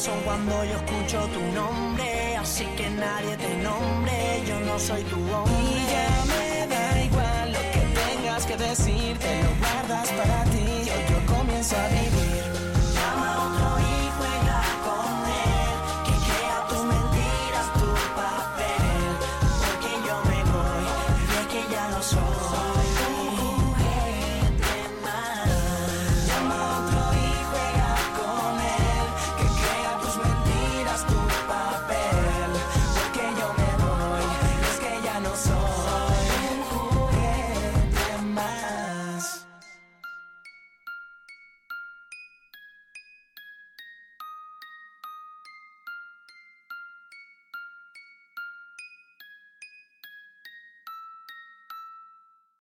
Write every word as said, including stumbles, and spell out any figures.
corazón cuando yo escucho tu nombre, así que nadie te nombre, yo no soy tu hombre. Y ya me da igual lo que tengas que decir, te lo guardas para ti, yo, yo comienzo a vivir. Llama a otro y juega con él, que crea tus mentiras, tu papel, porque yo me voy, y es que ya lo soy.